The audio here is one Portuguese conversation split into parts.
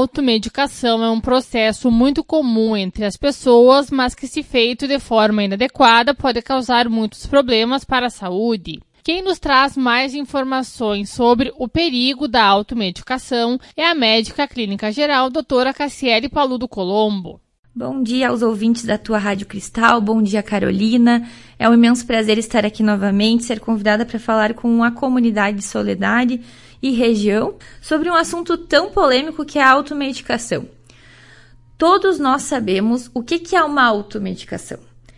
automedicação é um processo muito comum entre as pessoas, mas que, se feito de forma inadequada, pode causar muitos problemas para a saúde. Quem nos traz mais informações sobre o perigo da automedicação é a médica clínica geral, doutora Cassiele Paludo Colombo. Bom dia aos ouvintes da tua Rádio Cristal, bom dia Carolina. É um imenso prazer estar aqui novamente, ser convidada para falar com a comunidade de Soledade e região sobre um assunto tão polêmico que é a automedicação. Todos nós sabemos o que é uma automedicação.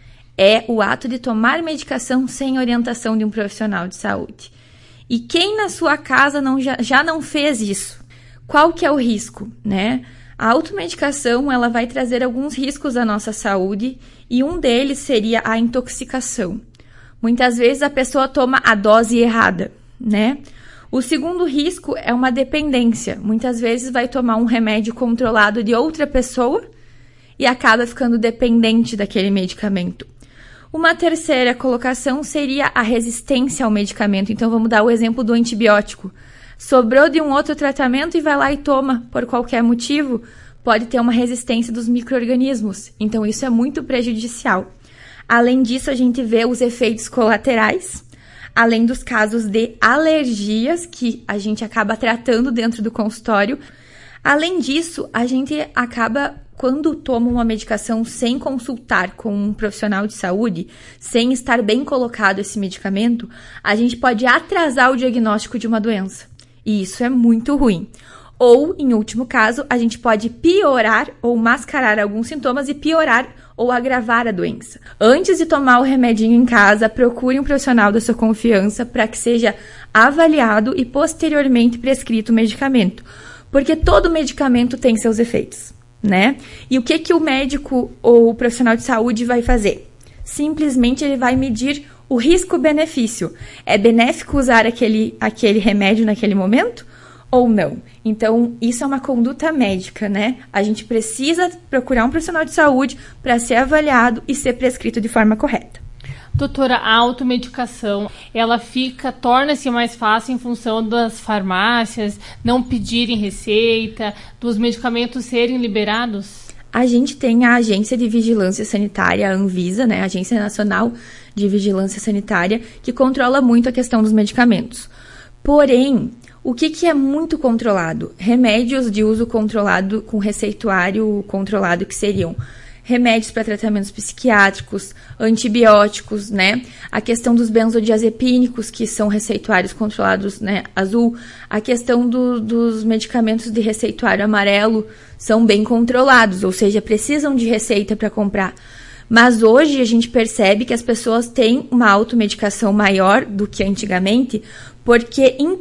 É o ato de tomar medicação sem orientação de um profissional de saúde. E quem na sua casa já não fez isso? Qual que é o risco, né? A automedicação, ela vai trazer alguns riscos à nossa saúde e um deles seria a intoxicação. Muitas vezes a pessoa toma a dose errada, né? O segundo risco é uma dependência. Muitas vezes vai tomar um remédio controlado de outra pessoa e acaba ficando dependente daquele medicamento. Uma terceira colocação seria a resistência ao medicamento. Então, vamos dar o exemplo do antibiótico. Sobrou de um outro tratamento e vai lá e toma por qualquer motivo, pode ter uma resistência dos micro-organismos. Então, isso é muito prejudicial. Além disso, a gente vê os efeitos colaterais, além dos casos de alergias que a gente acaba tratando dentro do consultório. Além disso, a gente acaba, quando toma uma medicação sem consultar com um profissional de saúde, sem estar bem colocado esse medicamento, a gente pode atrasar o diagnóstico de uma doença. E isso é muito ruim. Ou, em último caso, a gente pode piorar ou mascarar alguns sintomas e piorar ou agravar a doença. Antes de tomar o remedinho em casa, procure um profissional da sua confiança para que seja avaliado e posteriormente prescrito o medicamento. Porque todo medicamento tem seus efeitos, né? E o que o médico ou o profissional de saúde vai fazer? Simplesmente ele vai medir o risco-benefício. É benéfico usar aquele remédio naquele momento ou não? Então, isso é uma conduta médica, né? A gente precisa procurar um profissional de saúde para ser avaliado e ser prescrito de forma correta. Doutora, a automedicação, ela torna-se mais fácil em função das farmácias não pedirem receita, dos medicamentos serem liberados? A gente tem a Agência de Vigilância Sanitária, a Anvisa, né, a Agência Nacional de Vigilância Sanitária, que controla muito a questão dos medicamentos. Porém, o que é muito controlado? Remédios de uso controlado com receituário controlado, que seriam remédios para tratamentos psiquiátricos, antibióticos, né? A questão dos benzodiazepínicos, que são receituários controlados, né, azul. A questão dos medicamentos de receituário amarelo são bem controlados, ou seja, precisam de receita para comprar. Mas hoje a gente percebe que as pessoas têm uma automedicação maior do que antigamente, porque em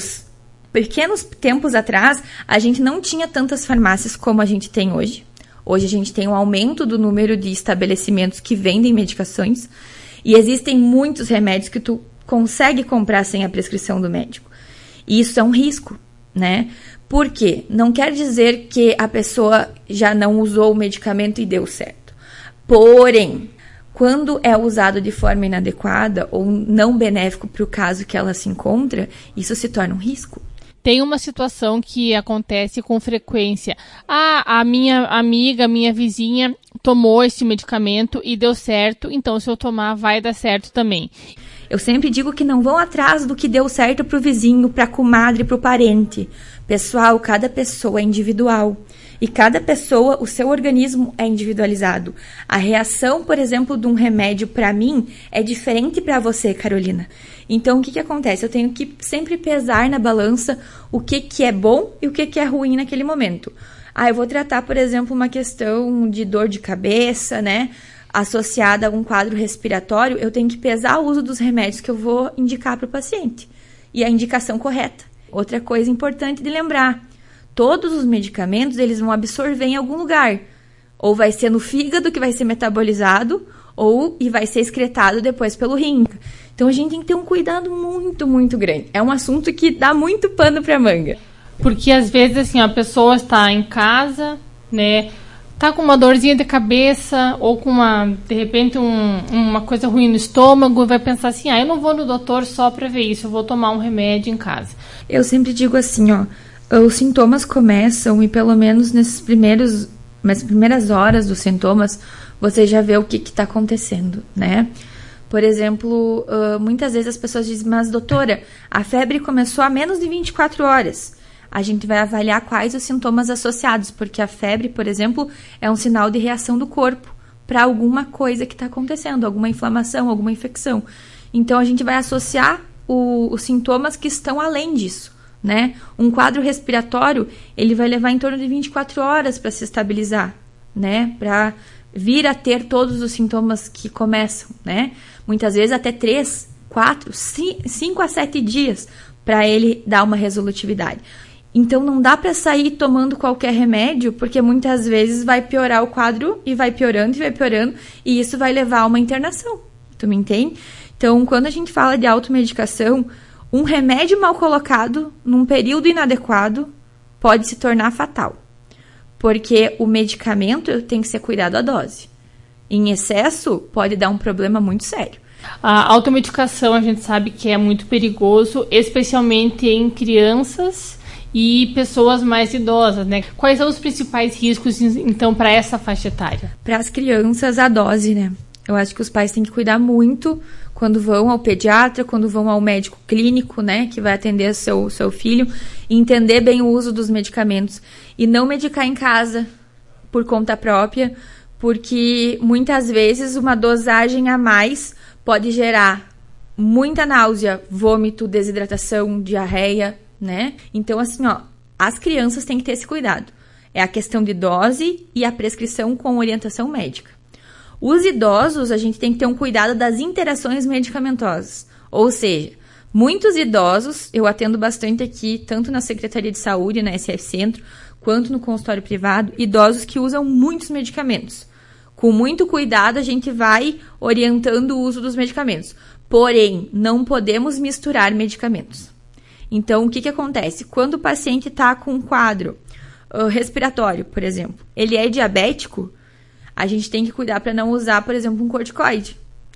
pequenos tempos atrás, a gente não tinha tantas farmácias como a gente tem hoje. Hoje a gente tem um aumento do número de estabelecimentos que vendem medicações e existem muitos remédios que tu consegue comprar sem a prescrição do médico. E isso é um risco, né? Por quê? Não quer dizer que a pessoa já não usou o medicamento e deu certo. Porém, quando é usado de forma inadequada ou não benéfico para o caso que ela se encontra, isso se torna um risco. Tem uma situação que acontece com frequência. A minha amiga, minha vizinha tomou esse medicamento e deu certo, então se eu tomar vai dar certo também. Eu sempre digo que não vão atrás do que deu certo para o vizinho, para a comadre, para o parente. Pessoal, cada pessoa é individual. E cada pessoa, o seu organismo é individualizado. A reação, por exemplo, de um remédio para mim é diferente para você, Carolina. Então, o que acontece? Eu tenho que sempre pesar na balança o que é bom e o que é ruim naquele momento. Eu vou tratar, por exemplo, uma questão de dor de cabeça, né? Associada a um quadro respiratório, eu tenho que pesar o uso dos remédios que eu vou indicar para o paciente. E a indicação correta. Outra coisa importante de lembrar. Todos os medicamentos, eles vão absorver em algum lugar. Ou vai ser no fígado que vai ser metabolizado, e vai ser excretado depois pelo rim. Então, a gente tem que ter um cuidado muito, muito grande. É um assunto que dá muito pano pra manga. Porque, às vezes, assim, a pessoa está em casa, né, tá com uma dorzinha de cabeça, ou com de repente, uma coisa ruim no estômago, e vai pensar assim, eu não vou no doutor só pra ver isso, eu vou tomar um remédio em casa. Eu sempre digo assim, Os sintomas começam e pelo menos nas primeiras horas dos sintomas, você já vê o que está acontecendo, né? Por exemplo, muitas vezes as pessoas dizem, mas doutora, a febre começou há menos de 24 horas. A gente vai avaliar quais os sintomas associados, porque a febre, por exemplo, é um sinal de reação do corpo para alguma coisa que está acontecendo, alguma inflamação, alguma infecção. Então, a gente vai associar os sintomas que estão além disso, né? Um quadro respiratório, ele vai levar em torno de 24 horas para se estabilizar, né? Para vir a ter todos os sintomas que começam, né? Muitas vezes até 3, 4, 5 a 7 dias para ele dar uma resolutividade. Então, não dá para sair tomando qualquer remédio, porque muitas vezes vai piorar o quadro e vai piorando, e isso vai levar a uma internação. Tu me entende? Então, quando a gente fala de automedicação, um remédio mal colocado, num período inadequado, pode se tornar fatal. Porque o medicamento tem que ser cuidado à dose. Em excesso, pode dar um problema muito sério. A automedicação, a gente sabe que é muito perigoso, especialmente em crianças e pessoas mais idosas, né? Quais são os principais riscos, então, para essa faixa etária? Para as crianças, a dose, né? Eu acho que os pais têm que cuidar muito quando vão ao pediatra, quando vão ao médico clínico, né? Que vai atender seu filho, e entender bem o uso dos medicamentos. E não medicar em casa por conta própria, porque muitas vezes uma dosagem a mais pode gerar muita náusea, vômito, desidratação, diarreia, né? Então, assim, as crianças têm que ter esse cuidado. É a questão de dose e a prescrição com orientação médica. Os idosos, a gente tem que ter um cuidado das interações medicamentosas. Ou seja, muitos idosos, eu atendo bastante aqui, tanto na Secretaria de Saúde, na SF Centro, quanto no consultório privado, idosos que usam muitos medicamentos. Com muito cuidado, a gente vai orientando o uso dos medicamentos. Porém, não podemos misturar medicamentos. Então, o que acontece? Quando o paciente está com um quadro respiratório, por exemplo, ele é diabético, a gente tem que cuidar para não usar, por exemplo, um corticoide.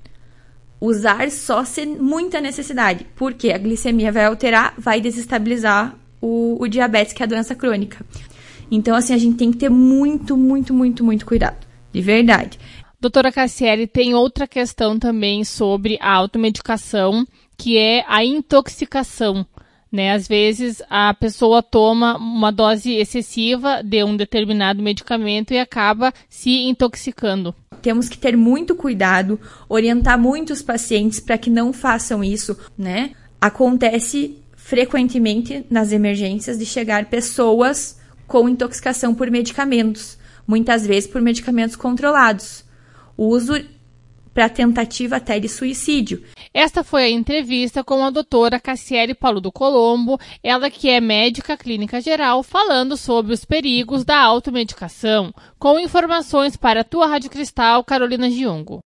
Usar só se muita necessidade, porque a glicemia vai alterar, vai desestabilizar o diabetes, que é a doença crônica. Então, assim, a gente tem que ter muito, muito, muito, muito cuidado, de verdade. Doutora Cassiele, tem outra questão também sobre a automedicação, que é a intoxicação. Né? Às vezes a pessoa toma uma dose excessiva de um determinado medicamento e acaba se intoxicando. Temos que ter muito cuidado, orientar muitos pacientes para que não façam isso, né? Acontece frequentemente nas emergências de chegar pessoas com intoxicação por medicamentos, muitas vezes por medicamentos controlados. O uso para tentativa até de suicídio. Esta foi a entrevista com a doutora Cassiele Paulo do Colombo, ela que é médica clínica geral, falando sobre os perigos da automedicação, com informações para a tua Rádio Cristal, Carolina Giongo.